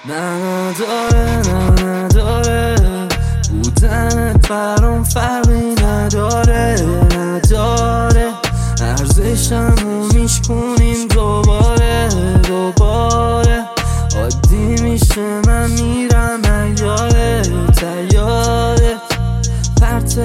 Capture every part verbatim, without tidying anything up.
نه نداره نه نداره بودنت برام فرقی نداره نداره ارزشمو میشکنیم دوباره دوباره عادی میشه من میرم یادت یادت پرت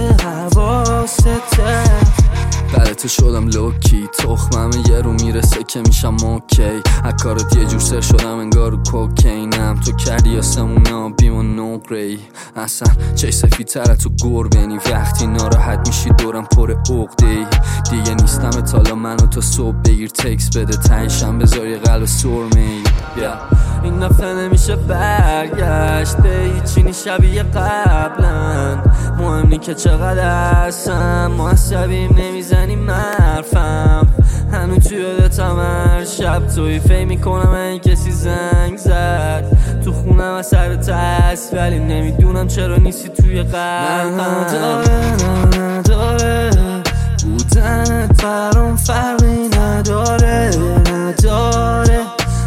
حواسته براتو شدم لوکی تخمم یه رو میرسه که میشم اوکی از کارت یه جور سر شدم انگار رو کوکینم تو کردی آسمون آبیم و نقره‌ای اصلا چه سفید تر تو گربنی وقتی ناراحت میشی دورم پر عقده‌ای دیگه نیستم تالا منو تا صبح بگیر تکس بده تنشم بذار یه قلب سرمه‌ای yeah. این دفعه نمیشه برگشت به هیچی شبیه قبلا مهم نی که چقدر هستم ما عصبیم نمیزنیم حرفم هنو توی یادتم هر شب توی فکر میکنم این کسی زنگ زد تو خونم از سر تست ولی نمیدونم چرا نیستی توی قلبم نداره نه نداره بودنت برام فرقی نداره نداره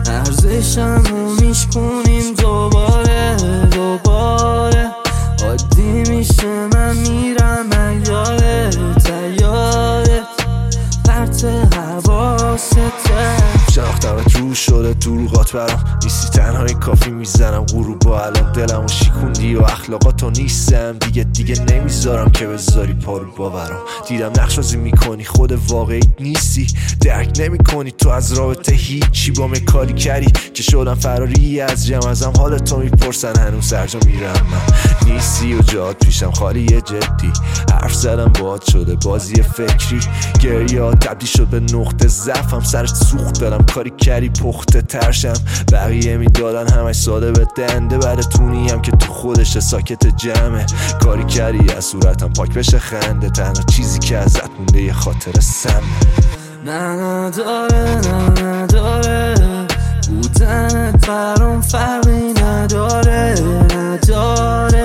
ارزشمو میشکنیم دوباره دوباره عادی میشه من میرم یادت یادت پرت حواسته شناختمت رو شده دروغات برام نیستی تنهایی کافی میزنم غروبا الان دلمو شیکوندی و اخلاقاتو نیستم دیگه دیگه نمیذارم که بذاری پارو باورم دیدم نقشازی میکنی خود واقعیت نیستی درک نمیکنی تو از رابطه هیچی با کاری کردی که شدم فراری از جمع ازم حالتو میپرسن هنوز سرجا میرم من نیستی و جات پیشم خالی جدی حرف زدم باهات شده بازی فکری گریه تبدیل شد به نقطه ضعفم سرش سوخت دارم کاری کردی پخته ترشم بقیه میدادن همش ساده به دنده بعد تونی هم که تو خودش ساکت جمعه کاری کردی از صورتم پاک بشه خنده تنها چیزی که ازت مونده یه خاطر سمه نه نداره نه نداره بودنت برام فرقی نداره نداره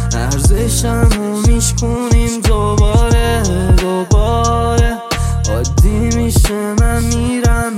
ارزشمو میشکنیم دوباره دوباره عادی میشه من میرم